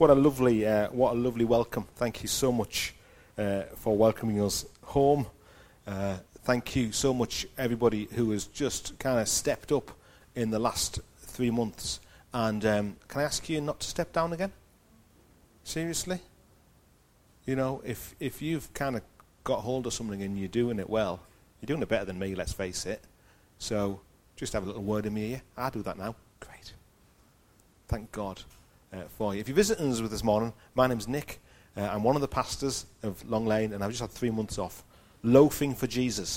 What a lovely welcome. Thank you so much for welcoming us home. Thank you so much, everybody who has just kind of stepped up in the last 3 months. And can I ask you not to step down again? Seriously? You know, if you've kind of got hold of something and you're doing it well, you're doing it better than me, let's face it. So just have a little word in my ear. I'll do that now. Great. Thank God for you. If you're visiting us with this morning, my name's Nick. I'm one of the pastors of Long Lane, and I've just had 3 months off. Loafing for Jesus.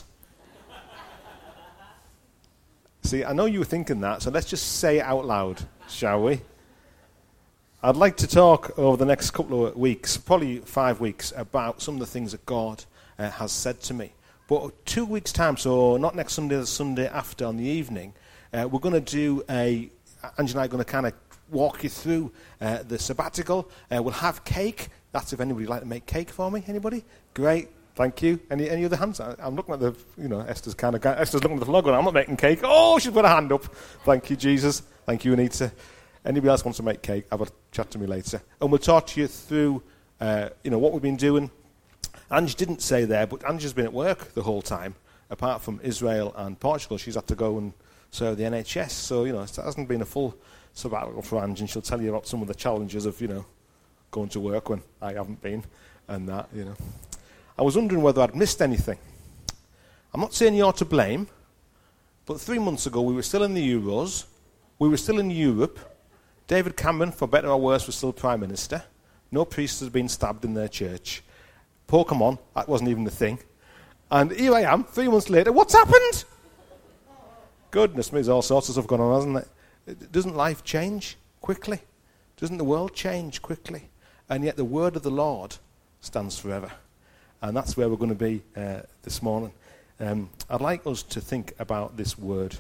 See, I know you were thinking that, so let's just say it out loud, shall we? I'd like to talk over the next couple of weeks, probably 5 weeks, about some of the things that God has said to me. But 2 weeks' time, so not next Sunday, the Sunday after on the evening, we're going to do Angie and I are going to kind of walk you through the sabbatical. We'll have cake. That's if anybody would like to make cake for me. Anybody? Great. Thank you. Any other hands? I'm looking at Esther's looking at the vlog going, I'm not making cake. Oh, she's put her hand up. Thank you, Jesus. Thank you, Anita. Anybody else wants to make cake, have a chat to me later. And we'll talk to you through, what we've been doing. Ange didn't say there, but Ange's been at work the whole time. Apart from Israel and Portugal, she's had to go and serve the NHS. So, it hasn't been a full sabbatical for Ange, and she'll tell you about some of the challenges of, going to work when I haven't been and that, I was wondering whether I'd missed anything. I'm not saying you're to blame, but 3 months ago we were still in the Euros. We were still in Europe. David Cameron, for better or worse, was still Prime Minister. No priest has been stabbed in their church. Pokemon, that wasn't even the thing. And here I am, 3 months later. What's happened? Goodness me, there's all sorts of stuff going on, hasn't it? Doesn't life change quickly? Doesn't the world change quickly? And yet the word of the Lord stands forever. And that's where we're going to be this morning. I'd like us to think about this word.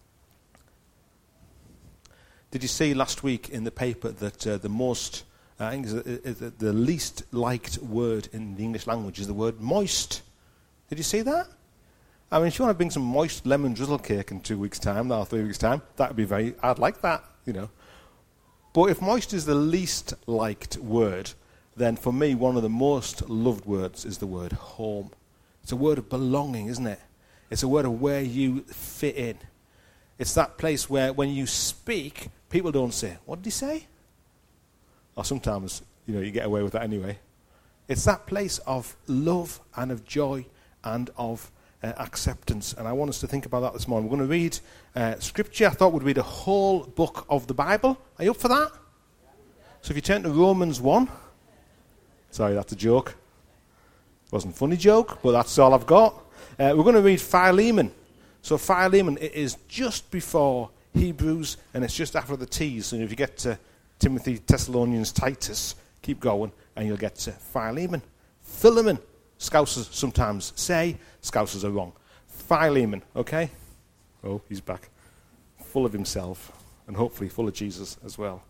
Did you see last week in the paper that the least liked word in the English language is the word moist? Did you see that? I mean, if you want to bring some moist lemon drizzle cake in 2 weeks' time, or 3 weeks' time, I'd like that, But if moist is the least liked word, then for me, one of the most loved words is the word home. It's a word of belonging, isn't it? It's a word of where you fit in. It's that place where when you speak, people don't say, what did he say? Or sometimes, you get away with that anyway. It's that place of love and of joy and of acceptance. And I want us to think about that this morning. We're going to read scripture. I thought we'd read a whole book of the Bible. Are you up for that? So if you turn to Romans 1. Sorry, that's a joke. Wasn't a funny joke, but that's all I've got. We're going to read Philemon. So Philemon, it is just before Hebrews, and it's just after the T's. So if you get to Timothy, Thessalonians, Titus, keep going, and you'll get to Philemon. Philemon, Scousers sometimes say, Scousers are wrong. Philemon, okay? Oh, he's back. Full of himself, and hopefully full of Jesus as well.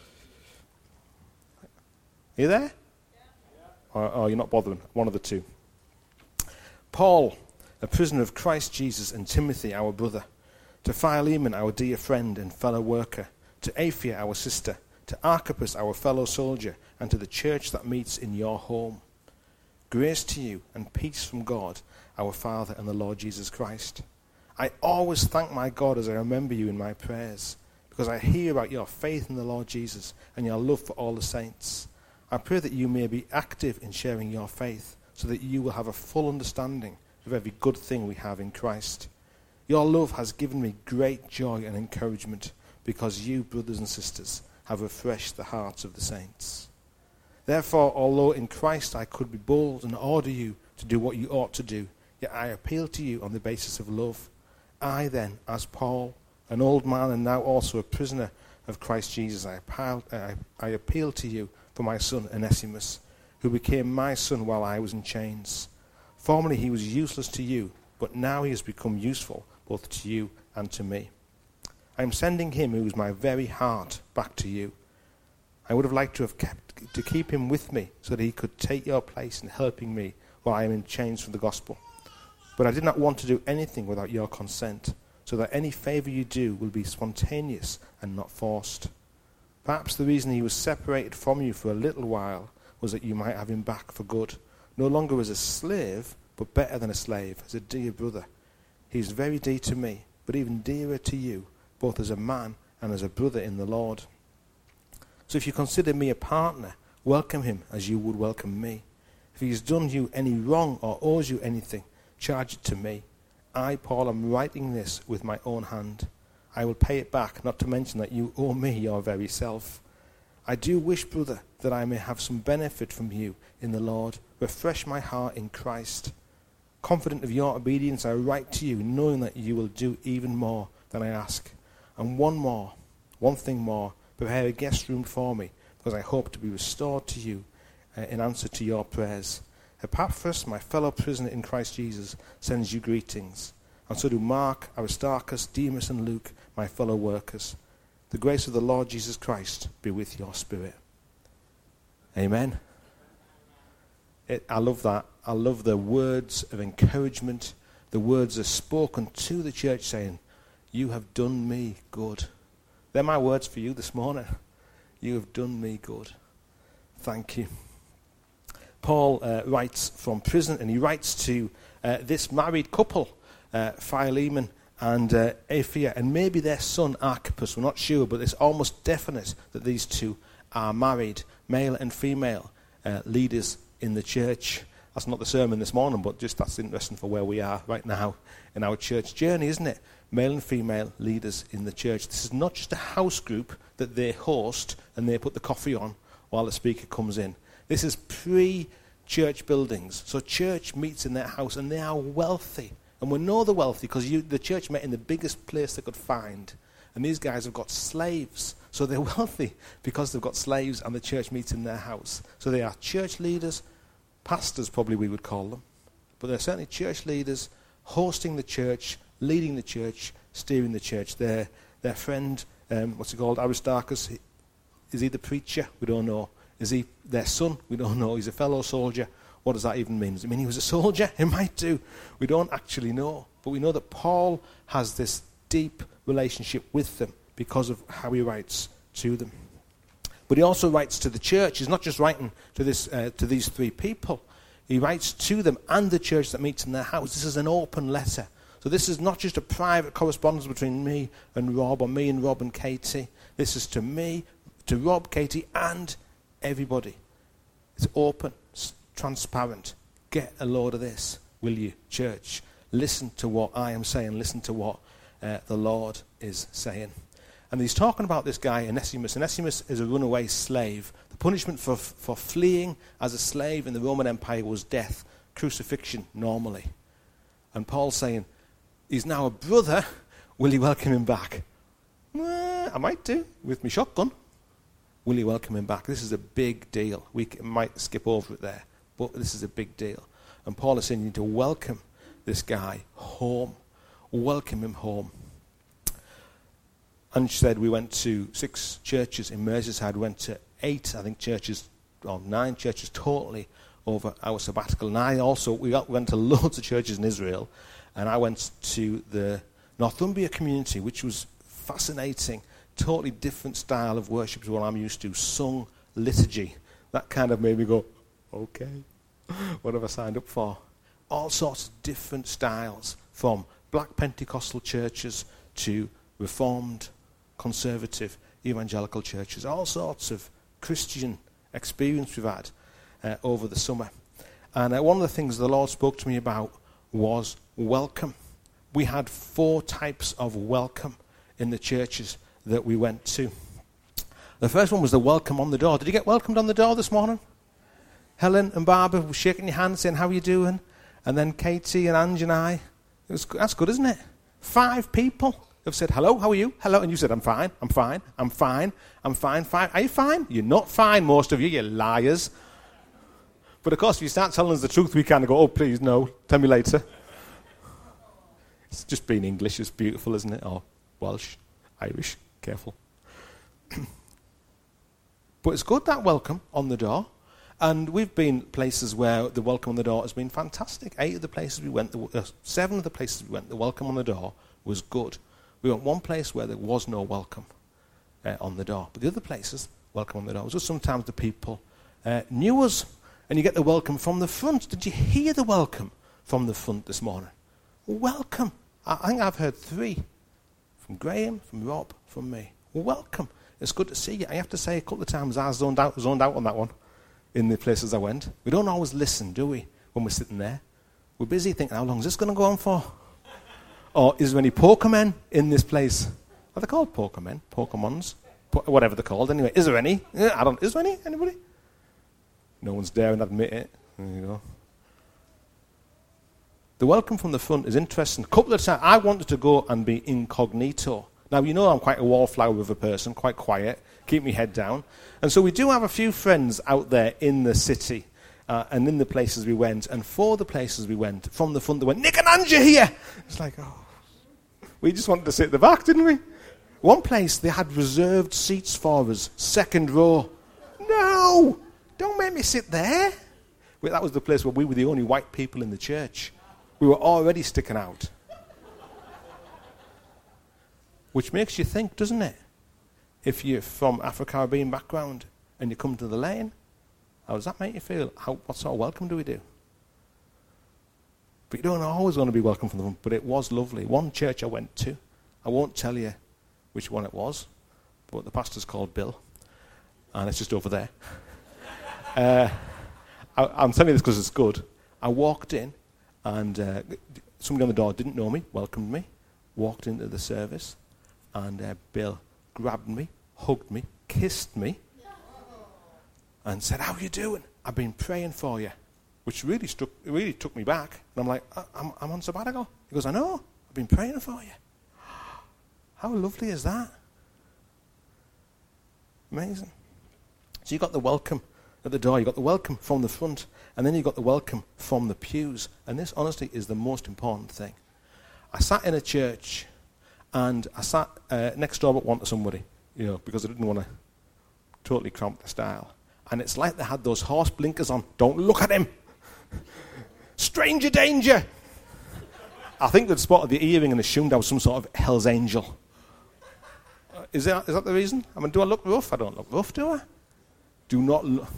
Are you there? Or you're not bothering? One of the two. Paul, a prisoner of Christ Jesus, and Timothy, our brother, to Philemon, our dear friend and fellow worker, to Apphia, our sister, to Archippus, our fellow soldier, and to the church that meets in your home. Grace to you and peace from God, our Father and the Lord Jesus Christ. I always thank my God as I remember you in my prayers, because I hear about your faith in the Lord Jesus and your love for all the saints. I pray that you may be active in sharing your faith, so that you will have a full understanding of every good thing we have in Christ. Your love has given me great joy and encouragement, because you, brothers and sisters, have refreshed the hearts of the saints. Therefore, although in Christ I could be bold and order you to do what you ought to do, yet I appeal to you on the basis of love. I then, as Paul, an old man and now also a prisoner of Christ Jesus, I appeal to you for my son Onesimus, who became my son while I was in chains. Formerly he was useless to you, but now he has become useful both to you and to me. I am sending him who is my very heart back to you. I would have liked to keep him with me so that he could take your place in helping me while I am in chains for the gospel. But I did not want to do anything without your consent, so that any favor you do will be spontaneous and not forced. Perhaps the reason he was separated from you for a little while was that you might have him back for good, no longer as a slave, but better than a slave, as a dear brother. He is very dear to me, but even dearer to you, both as a man and as a brother in the Lord. So if you consider me a partner, welcome him as you would welcome me. If he has done you any wrong or owes you anything, charge it to me. I, Paul, am writing this with my own hand. I will pay it back, not to mention that you owe me your very self. I do wish, brother, that I may have some benefit from you in the Lord. Refresh my heart in Christ. Confident of your obedience, I write to you, knowing that you will do even more than I ask. And one thing more, prepare a guest room for me, because I hope to be restored to you in answer to your prayers. Epaphras, my fellow prisoner in Christ Jesus, sends you greetings. And so do Mark, Aristarchus, Demas, and Luke, my fellow workers. The grace of the Lord Jesus Christ be with your spirit. Amen. I love that. I love the words of encouragement. The words are spoken to the church saying, you have done me good. They're my words for you this morning. You have done me good. Thank you. Paul writes from prison, and he writes to this married couple, Philemon and Apphia, and maybe their son Archippus. We're not sure, but it's almost definite that these two are married, male and female leaders in the church. That's not the sermon this morning, but just that's interesting for where we are right now in our church journey, isn't it? Male and female leaders in the church. This is not just a house group that they host and they put the coffee on while the speaker comes in. This is pre-church buildings. So church meets in their house, and they are wealthy. And we know they're wealthy because the church met in the biggest place they could find. And these guys have got slaves. So they're wealthy because they've got slaves, and the church meets in their house. So they are church leaders, pastors probably we would call them. But they're certainly church leaders, hosting the church, leading the church, steering the church. Their friend, Aristarchus, is he the preacher? We don't know. Is he their son? We don't know. He's a fellow soldier. What does that even mean? Does it mean he was a soldier? It might do. We don't actually know. But we know that Paul has this deep relationship with them because of how he writes to them. But he also writes to the church. He's not just writing to these three people. He writes to them and the church that meets in their house. This is an open letter. So this is not just a private correspondence between me and Rob, or me and Rob and Katie. This is to me, to Rob, Katie, and everybody. It's open, it's transparent. Get a load of this, will you, church? Listen to what I am saying. Listen to what the Lord is saying. And he's talking about this guy, Onesimus. Onesimus is a runaway slave. The punishment for fleeing as a slave in the Roman Empire was death, crucifixion normally. And Paul's saying, he's now a brother. Will you welcome him back? I might do, with my shotgun. Will you welcome him back? This is a big deal. We might skip over it there, but this is a big deal. And Paul is saying you need to welcome this guy home. Welcome him home. And she said we went to 6 churches in Merseyside. We went to 8, I think, churches, or 9 churches totally over our sabbatical. And we went to loads of churches in Israel. And I went to the Northumbria community, which was fascinating. Totally different style of worship to what I'm used to. Sung liturgy. That kind of made me go, okay, what have I signed up for? All sorts of different styles, from black Pentecostal churches to Reformed, conservative, evangelical churches. All sorts of Christian experience we've had over the summer. And one of the things the Lord spoke to me about was welcome. We had 4 types of welcome in the churches that we went to. The first one was the welcome on the door. Did you get welcomed on the door this morning? Helen and Barbara were shaking your hand, saying, how are you doing? And then Katie and Ange and I. That's good, isn't it? 5 people have said, hello, how are you? Hello. And you said, I'm fine, I'm fine, I'm fine, I'm fine, fine. Are you fine? You're not fine, most of you liars. But of course, if you start telling us the truth, we kind of go, oh, please, no, tell me later. It's just being English is beautiful, isn't it? Or Welsh, Irish, careful. But it's good, that welcome on the door. And we've been places where the welcome on the door has been fantastic. 8 of the places we went, 7 of the places we went, the welcome on the door was good. We went one place where there was no welcome. on the door. But the other places, welcome on the door. So sometimes the people knew us, and you get the welcome from the front. Did you hear the welcome from the front this morning? Welcome. I think I've heard 3. From Graham, from Rob, from me. Welcome. It's good to see you. I have to say a couple of times I zoned out on that one in the places I went. We don't always listen, do we, when we're sitting there? We're busy thinking, how long is this going to go on for? Or is there any Pokemon in this place? Are they called Pokemon? Pokemons? Whatever they're called. Anyway, is there any? Is there any? Anybody? No one's daring to admit it. There you go. The welcome from the front is interesting. A couple of times, I wanted to go and be incognito. Now, you know I'm quite a wallflower of a person, quite quiet, keep my head down. And so we do have a few friends out there in the city and in the places we went. And for the places we went, from the front, they went, Nick and Angie here! It's like, oh. We just wanted to sit at the back, didn't we? One place, they had reserved seats for us, second row. No! Don't make me sit there. Well, that was the place where we were the only white people in the church. We were already sticking out. Which makes you think, doesn't it? If you're from Afro-Caribbean background and you come to the lane, how does that make you feel? What sort of welcome do we do? But you don't always want to be welcome from the front, but it was lovely. One church I went to, I won't tell you which one it was, but the pastor's called Bill, and it's just over there. I'm telling you this because it's good. I walked in, and somebody on the door didn't know me, welcomed me, walked into the service, and Bill grabbed me, hugged me, kissed me, and said, how are you doing? I've been praying for you, which really took me back. And I'm like, I'm on sabbatical. He goes, I know, I've been praying for you. How lovely is that? Amazing. So you got the welcome at the door, you got the welcome from the front, and then you got the welcome from the pews. And this, honestly, is the most important thing. I sat in a church, and I sat next door but one to somebody, because I didn't want to totally cramp the style. And it's like they had those horse blinkers on. Don't look at him. Stranger danger. I think they'd spotted the earring and assumed I was some sort of Hell's Angel. Is that the reason? I mean, do I look rough? I don't look rough, do I? Do not look.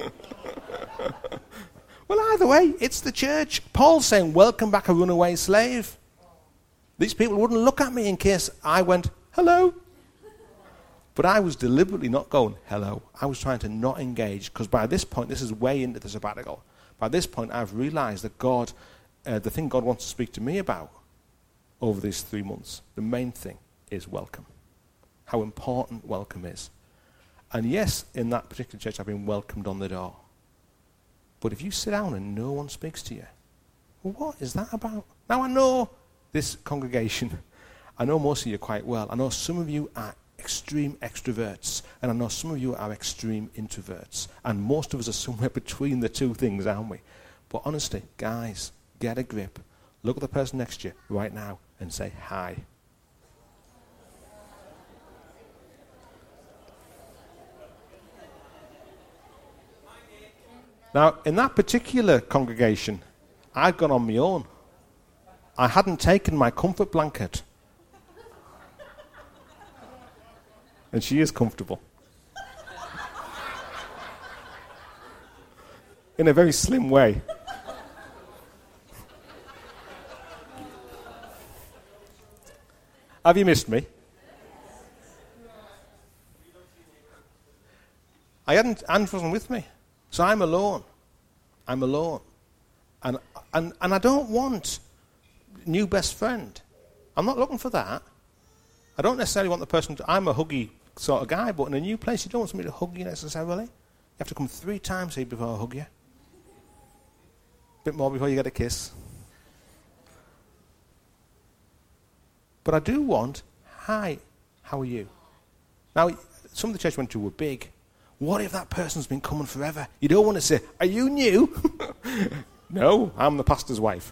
Well, either way, it's the church. Paul's saying, welcome back a runaway slave. These people wouldn't look at me in case I went, hello. But I was deliberately not going, hello. I was trying to not engage, because by this point, this is way into the sabbatical. By this point, I've realized that God, the thing God wants to speak to me about over these 3 months, the main thing is welcome. How important welcome is. And yes, in that particular church, I've been welcomed on the door. But if you sit down and no one speaks to you, well, what is that about? Now, I know this congregation, I know most of you quite well. I know some of you are extreme extroverts, and I know some of you are extreme introverts. And most of us are somewhere between the two things, aren't we? But honestly, guys, get a grip. Look at the person next to you right now and say hi. Now, in that particular congregation, I'd gone on my own. I hadn't taken my comfort blanket. And she is comfortable. In a very slim way. Have you missed me? Anne wasn't with me. So I'm alone. I'm alone. And I don't want new best friend. I'm not looking for that. I don't necessarily want the person to... I'm a huggy sort of guy, but in a new place, you don't want somebody to hug you necessarily. You have to come 3 times here before I hug you. A bit more before you get a kiss. But I do want, hi, how are you? Now, some of the church I went to were big. What if that person's been coming forever? You don't want to say, are you new? No, I'm the pastor's wife.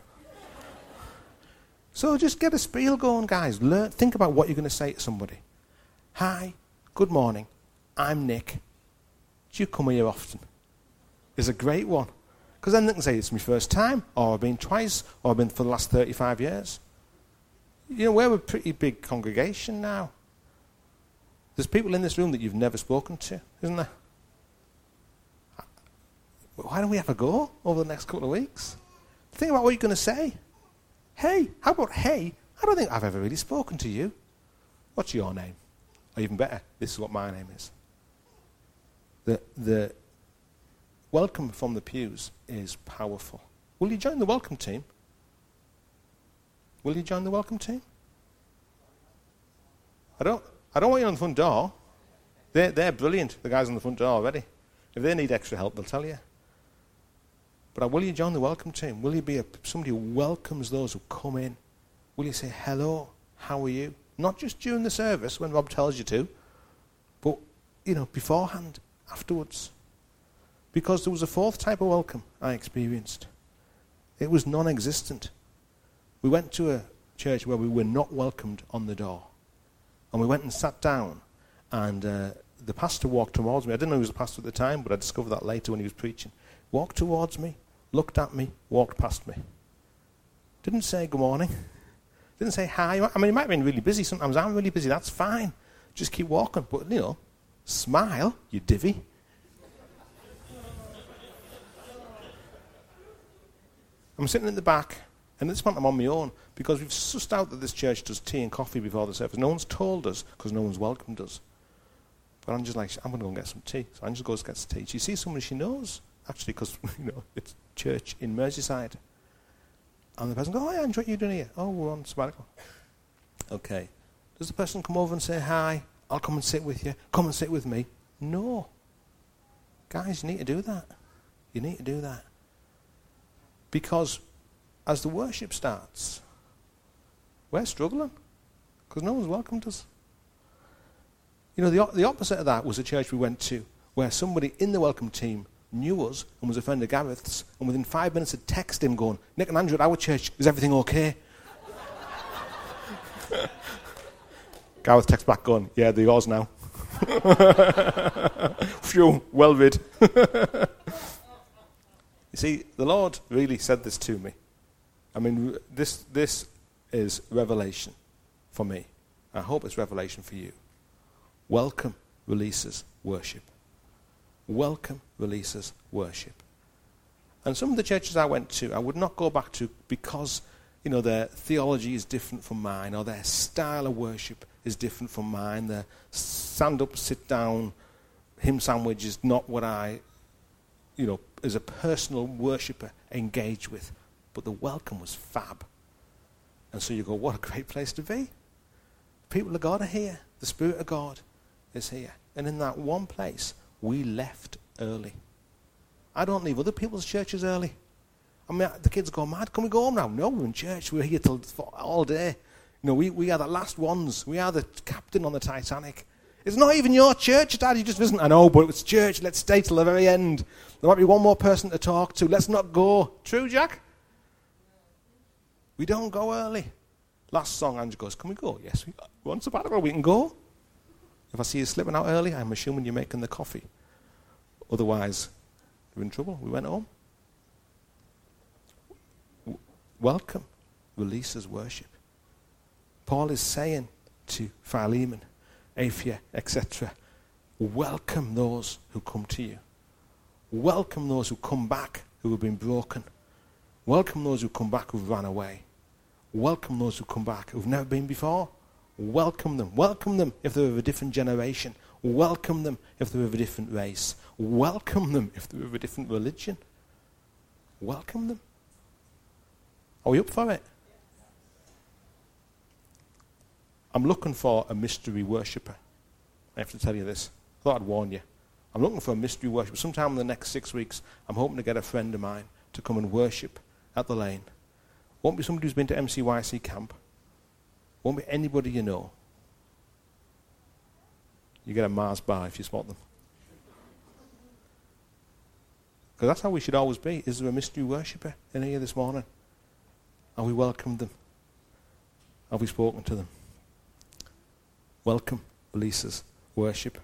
So just get a spiel going, guys. Think about what you're going to say to somebody. Hi, good morning, I'm Nick. Do you come here often? It's a great one. Because then they can say, it's my first time, or I've been twice, or I've been for the last 35 years. We're a pretty big congregation now. There's people in this room that you've never spoken to, isn't there? Why don't we have a go over the next couple of weeks? Think about what you're going to say. Hey, how about hey? I don't think I've ever really spoken to you. What's your name? Or even better, this is what my name is. The welcome from the pews is powerful. Will you join the welcome team? Will you join the welcome team? I don't want you on the front door. They're brilliant, the guys on the front door already. If they need extra help, they'll tell you. But will you join the welcome team? Will you be somebody who welcomes those who come in? Will you say, hello, how are you? Not just during the service when Rob tells you to, but, beforehand, afterwards. Because there was a fourth type of welcome I experienced. It was non-existent. We went to a church where we were not welcomed on the door. And we went and sat down, and the pastor walked towards me. I didn't know he was a pastor at the time, but I discovered that later when he was preaching. Walked towards me, looked at me, walked past me. Didn't say good morning. Didn't say hi. I mean, he might have been really busy. Sometimes I'm really busy. That's fine. Just keep walking. But, smile, you divvy. I'm sitting in the back, and at this point I'm on my own, because we've sussed out that this church does tea and coffee before the service. No one's told us, because no one's welcomed us. But I'm just like, I'm going to go and get some tea. So I just goes and gets tea. She sees someone she knows, actually, because, it's church in Merseyside. And the person goes, oh, yeah, what are you doing here? Oh, we're on sabbatical. Okay. Does the person come over and say, hi, I'll come and sit with you. Come and sit with me. No. Guys, you need to do that. You need to do that. Because as the worship starts, we're struggling. Because no one's welcomed us. The opposite of that was a church we went to where somebody in the welcome team knew us and was a friend of Gareth's, and within 5 minutes had texted him going, Nick and Andrew at our church, is everything okay? Gareth texts back going, yeah, they're yours now. Phew, well rid. You see, the Lord really said this to me. I mean, this is revelation for me. I hope it's revelation for you. Welcome releases worship. Welcome releases worship. And some of the churches I went to, I would not go back to because, their theology is different from mine, or their style of worship is different from mine. Their stand up, sit down, hymn sandwich is not what I, as a personal worshipper, engage with. But the welcome was fab. And so you go, what a great place to be. People of God are here. The Spirit of God is here. And in that one place, we left early. I don't leave other people's churches early. I mean, the kids go mad. Can we go home now? No, we're in church. We're here till all day. We are the last ones. We are the captain on the Titanic. It's not even your church, Dad. You just visiting. I know, but it's church. Let's stay till the very end. There might be one more person to talk to. Let's not go. True, Jack? We don't go early. Last song, Andrew goes, can we go? Yes, we're on sabbatical. We can go. If I see you slipping out early, I'm assuming you're making the coffee. Otherwise, you're in trouble. We went home. Welcome releases worship. Paul is saying to Philemon, Apphia, etc., welcome those who come to you. Welcome those who come back who have been broken. Welcome those who come back who've run away. Welcome those who come back who've never been before. Welcome them. Welcome them if they're of a different generation. Welcome them if they're of a different race. Welcome them if they're of a different religion. Welcome them. Are we up for it? I'm looking for a mystery worshipper. I have to tell you this. I thought I'd warn you. I'm looking for a mystery worshipper. Sometime in the next 6 weeks, I'm hoping to get a friend of mine to come and worship at the Lane. Won't be somebody who's been to MCYC camp. Won't be anybody you know. You get a Mars bar if you spot them. Because that's how we should always be. Is there a mystery worshipper in here this morning? Have we welcomed them? Have we spoken to them? Welcome releases worship.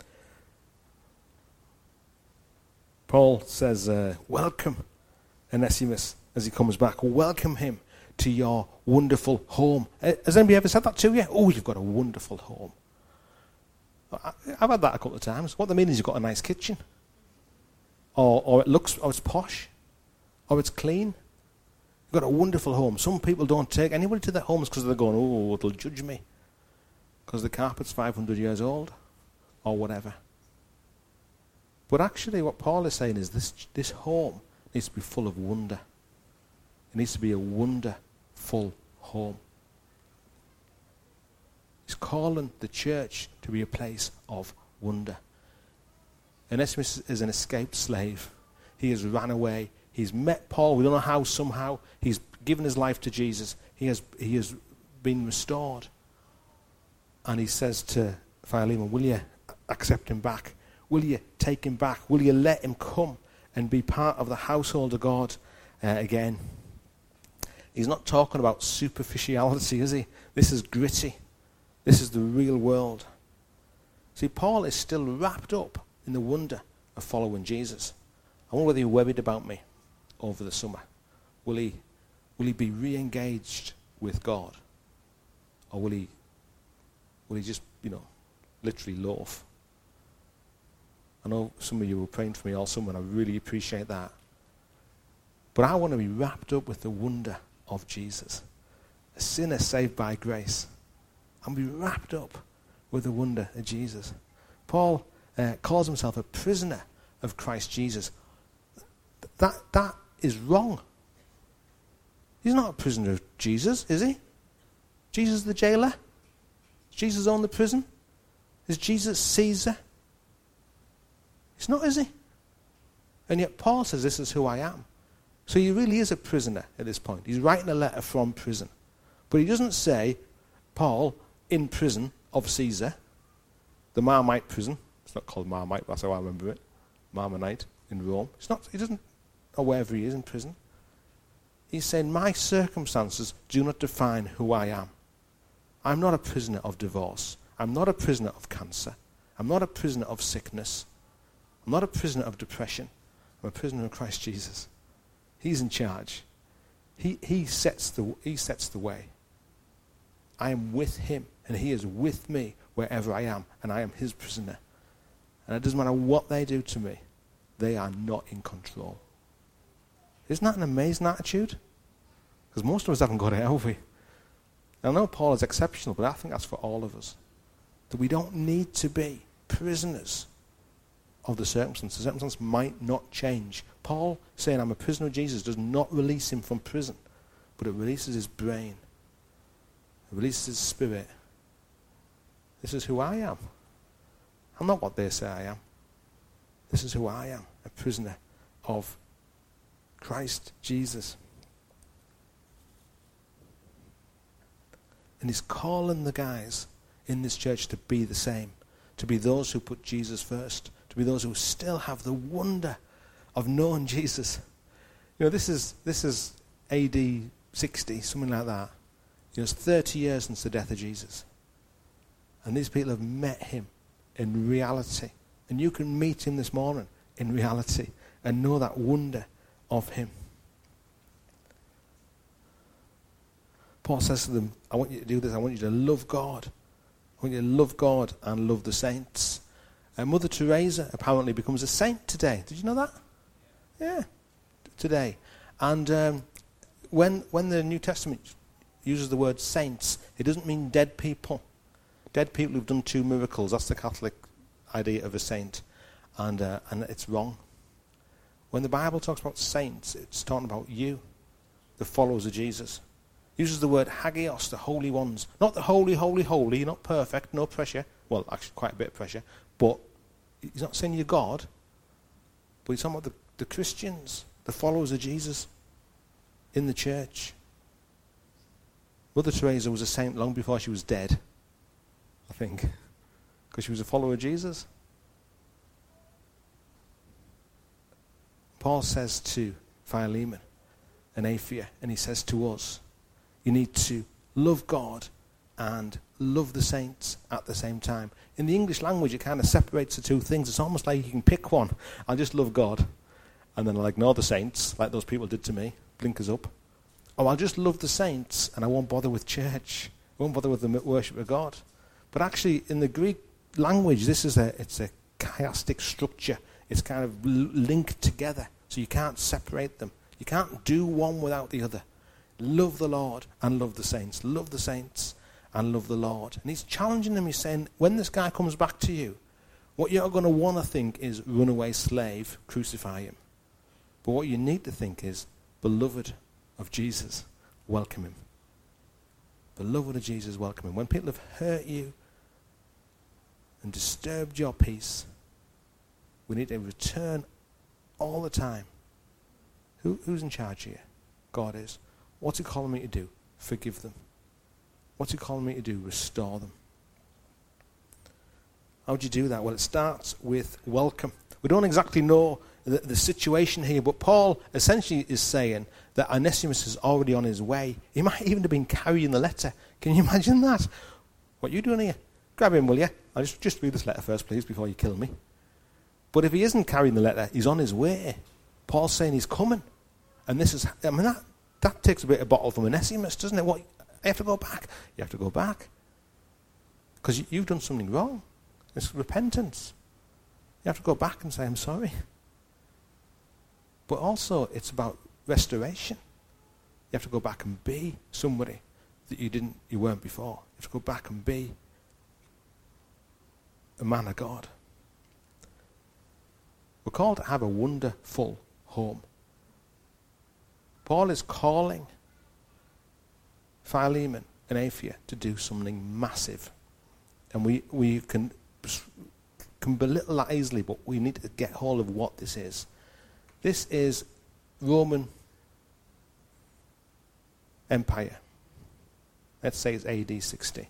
Paul says, welcome Onesimus as he comes back. Welcome him to your wonderful home. Has anybody ever said that to you? Oh, you've got a wonderful home. I've had that a couple of times. What they mean is you've got a nice kitchen. Or it looks, or it's posh. Or it's clean. You've got a wonderful home. Some people don't take anybody to their homes because they're going, oh, they'll judge me. Because the carpet's 500 years old. Or whatever. But actually what Paul is saying is this home needs to be full of wonder. It needs to be a wonderful home. He's calling the church to be a place of wonder. Onesimus is an escaped slave. He has ran away. He's met Paul. We don't know how, somehow. He's given his life to Jesus. He has been restored. And he says to Philemon, will you accept him back? Will you take him back? Will you let him come and be part of the household of God again? He's not talking about superficiality, is he? This is gritty. This is the real world. See, Paul is still wrapped up in the wonder of following Jesus. I wonder whether you're worried about me over the summer. Will he be re-engaged with God? Or will he just, literally loaf? I know some of you were praying for me all summer, and I really appreciate that. But I want to be wrapped up with the wonder of Jesus. A sinner saved by grace. And be wrapped up with the wonder of Jesus. Paul calls himself a prisoner of Christ Jesus. That is wrong. He's not a prisoner of Jesus, is he? Jesus the jailer? Does Jesus own the prison? Is Jesus Caesar? He's not, is he? And yet Paul says, this is who I am. So he really is a prisoner at this point. He's writing a letter from prison. But he doesn't say, Paul, in prison of Caesar, the Marmite prison. It's not called Marmite, that's how I remember it. Marmonite in Rome. He doesn't know wherever he is in prison. He's saying, my circumstances do not define who I am. I'm not a prisoner of divorce. I'm not a prisoner of cancer. I'm not a prisoner of sickness. I'm not a prisoner of depression. I'm a prisoner of Christ Jesus. He's in charge. He sets the way. I am with him, and he is with me wherever I am, and I am his prisoner. And it doesn't matter what they do to me, they are not in control. Isn't that an amazing attitude? Because most of us haven't got it, have we? I know Paul is exceptional, but I think that's for all of us. That we don't need to be prisoners of the circumstances. The circumstances might not change. Paul saying, I'm a prisoner of Jesus, does not release him from prison, but it releases his brain. It releases his spirit. This is who I am. I'm not what they say I am. This is who I am, a prisoner of Christ Jesus. And he's calling the guys in this church to be the same, to be those who put Jesus first, to be those who still have the wonder of knowing Jesus. This is AD 60, something like that. It's 30 years since the death of Jesus. And these people have met him in reality. And you can meet him this morning in reality and know that wonder of him. Paul says to them, I want you to do this. I want you to love God. I want you to love God and love the saints. And Mother Teresa apparently becomes a saint today. Did you know that? Yeah, today. And when the New Testament uses the word saints, it doesn't mean dead people. Dead people who've done 2 miracles. That's the Catholic idea of a saint. And it's wrong. When the Bible talks about saints, it's talking about you, the followers of Jesus. It uses the word hagios, the holy ones. Not the holy, holy, holy. You're not perfect, no pressure. Well, actually quite a bit of pressure. But he's not saying you're God. But he's talking about the Christians, the followers of Jesus in the church. Mother Teresa was a saint long before she was dead, I think, because she was a follower of Jesus. Paul says to Philemon and Apphia, and he says to us, you need to love God and love the saints at the same time. In the English language, it kind of separates the two things. It's almost like you can pick one. I'll just love God, and then I'll ignore the saints, like those people did to me, blinkers up. Or I'll just love the saints, and I won't bother with church. I won't bother with the worship of God. But actually, in the Greek language, it's a chiastic structure. It's kind of linked together, so you can't separate them. You can't do one without the other. Love the Lord and love the saints. Love the saints and love the Lord. And he's challenging them. He's saying, when this guy comes back to you, what you're going to want to think is, runaway slave, crucify him. But what you need to think is, beloved of Jesus, welcome him. Beloved of Jesus, welcome him. When people have hurt you and disturbed your peace, we need to return all the time. Who's in charge here? God is. What's he calling me to do? Forgive them. What's he calling me to do? Restore them. How do you do that? Well, it starts with welcome. We don't exactly know the situation here, but Paul essentially is saying that Onesimus is already on his way. He might even have been carrying the letter. Can you imagine that? What are you doing here? Grab him, will you? I'll just read this letter first, please, before you kill me. But if he isn't carrying the letter, he's on his way. Paul's saying he's coming. And that takes a bit of bottle from Onesimus, doesn't it? What? You have to go back. You have to go back. Because you've done something wrong. It's repentance. You have to go back and say, I'm sorry. But also, it's about restoration. You have to go back and be somebody that you weren't before. You have to go back and be a man of God. We're called to have a wonderful home. Paul is calling Philemon and Apphia to do something massive. And we can belittle that easily, but we need to get hold of what this is. This is Roman Empire. Let's say it's AD 60.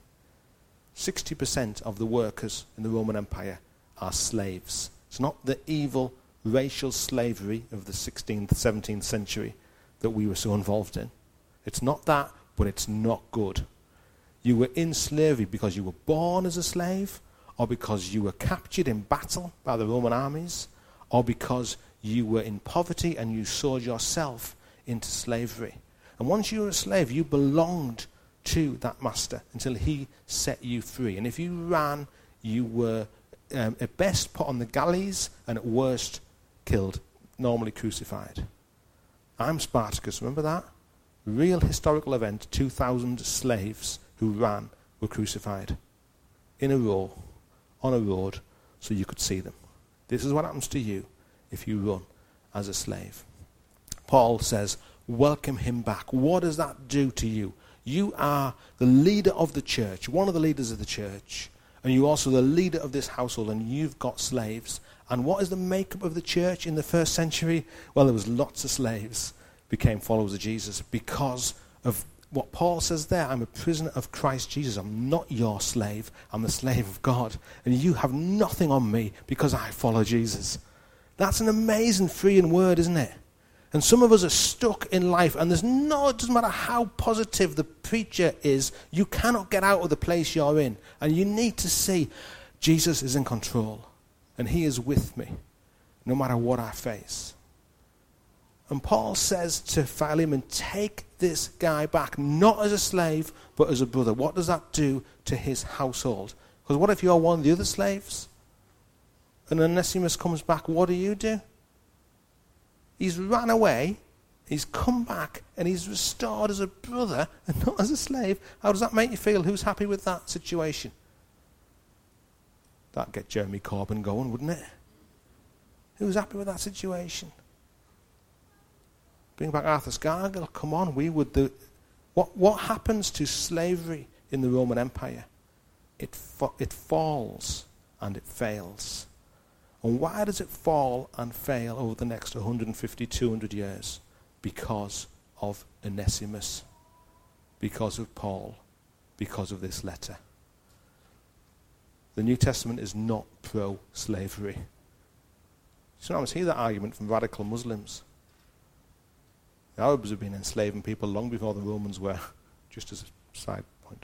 60% of the workers in the Roman Empire are slaves. It's not the evil racial slavery of the 16th, 17th century that we were so involved in. It's not that, but it's not good. You were in slavery because you were born as a slave, or because you were captured in battle by the Roman armies, or because you were in poverty and you sold yourself into slavery. And once you were a slave, you belonged to that master until he set you free. And if you ran, you were at best put on the galleys and at worst killed, normally crucified. I'm Spartacus, remember that? Real historical event, 2,000 slaves who ran were crucified in a row on a road so you could see them. This is what happens to you if you run as a slave. Paul says, welcome him back. What does that do to you? You are the leader of the church, one of the leaders of the church, and you're also the leader of this household, and you've got slaves. And what is the makeup of the church in the first century? Well, there was lots of slaves became followers of Jesus because of what Paul says there. I'm a prisoner of Christ Jesus. I'm not your slave. I'm the slave of God. And you have nothing on me because I follow Jesus. That's an amazing freeing word, isn't it? And some of us are stuck in life, and it doesn't matter how positive the preacher is, you cannot get out of the place you're in. And you need to see Jesus is in control, and he is with me, no matter what I face. And Paul says to Philemon, take this guy back, not as a slave, but as a brother. What does that do to his household? Because what if you're one of the other slaves? And Onesimus comes back, what do you do? He's ran away, he's come back, and he's restored as a brother and not as a slave. How does that make you feel? Who's happy with that situation? That'd get Jeremy Corbyn going, wouldn't it? Who's happy with that situation? Bring back Arthur Scargill, come on, we would do... What happens to slavery in the Roman Empire? It falls and it fails. And why does it fall and fail over the next 150, 200 years? Because of Onesimus, because of Paul, because of this letter. The New Testament is not pro-slavery. Sometimes hear that argument from radical Muslims. The Arabs have been enslaving people long before the Romans were, just as a side point.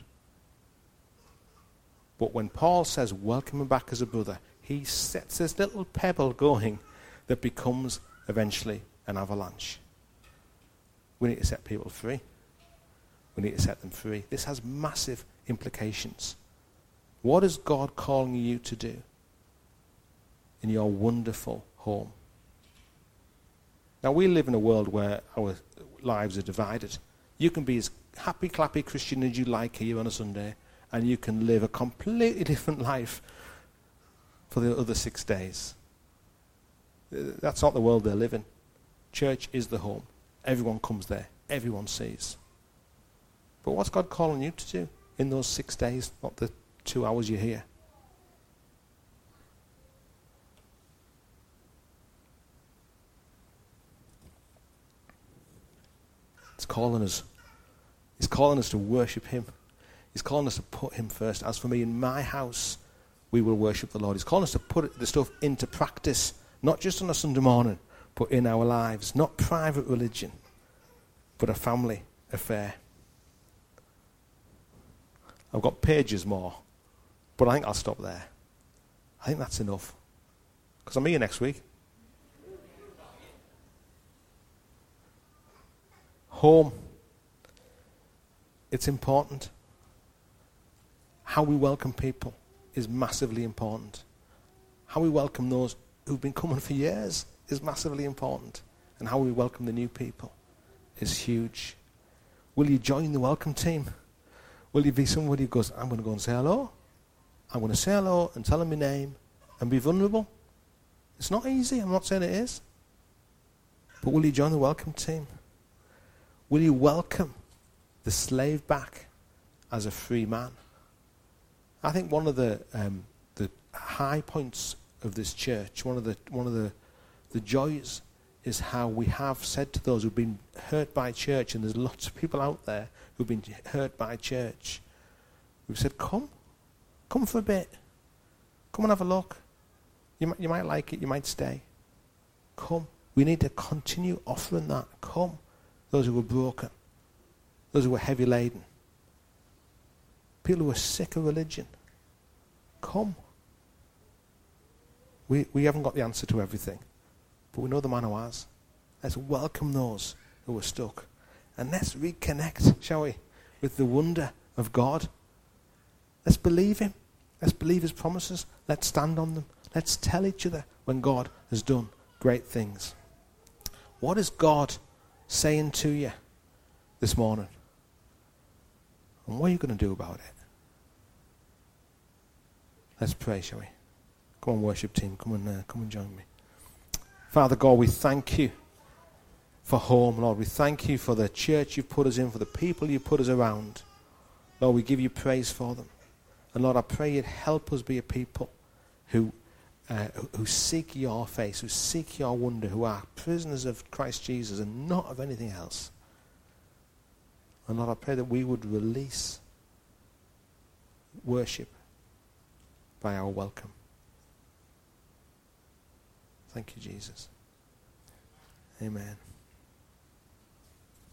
But when Paul says, welcome him back as a brother, he sets this little pebble going that becomes eventually an avalanche. We need to set people free. We need to set them free. This has massive implications. What is God calling you to do in your wonderful home? Now, we live in a world where our lives are divided. You can be as happy, clappy Christian as you like here on a Sunday, and you can live a completely different life for the other 6 days. That's not the world they live in. Church is the home. Everyone comes there. Everyone sees. But what's God calling you to do in those 6 days, not the 2 hours you're here? He's calling us. He's calling us to worship him. He's calling us to put him first. As for me, in my house, we will worship the Lord. He's calling us to put the stuff into practice, not just on a Sunday morning, but in our lives. Not private religion, but a family affair. I've got pages more, but I think I'll stop there. I think that's enough. Because I'm here next week. Home. It's important. How we welcome people is massively important. How we welcome those who've been coming for years is massively important. And how we welcome the new people is huge. Will you join the welcome team? Will you be somebody who goes, I'm going to go and say hello? I'm going to say hello and tell them my name and be vulnerable? It's not easy. I'm not saying it is. But will you join the welcome team? Will you welcome the slave back as a free man? I think one of the high points of this church, one of the joys, is how we have said to those who've been hurt by church, and there's lots of people out there who've been hurt by church. We've said, come for a bit. Come and have a look. You might like it, you might stay. Come. We need to continue offering that. Come. Those who are broken. Those who are heavy laden. People who are sick of religion. Come. We haven't got the answer to everything, but we know the man who has. Let's welcome those who are stuck. And let's reconnect, shall we, with the wonder of God. Let's believe him. Let's believe his promises. Let's stand on them. Let's tell each other when God has done great things. What is God saying to you this morning? And what are you going to do about it? Let's pray, shall we? Come on, worship team. Come and join me. Father God, we thank you for home, Lord. We thank you for the church you've put us in, for the people you've put us around. Lord, we give you praise for them. And Lord, I pray you'd help us be a people who seek your face, who seek your wonder, who are prisoners of Christ Jesus and not of anything else. And Lord, I pray that we would release worship by our welcome. Thank you, Jesus. Amen.